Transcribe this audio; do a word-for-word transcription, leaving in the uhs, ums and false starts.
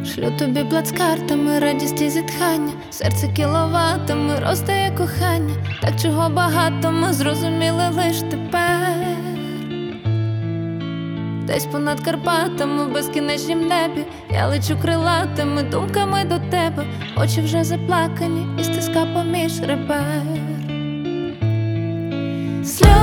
Шлю тобі плацкартами, радість і зітхання, серце кіловатами розтає кохання. Так чого багато ми зрозуміли лиш тепер. Десь понад Карпатами, в безкінечнім небі я лечу крилатими думками до тебе. Очі вже заплакані і стиска поміж ребер. Сльози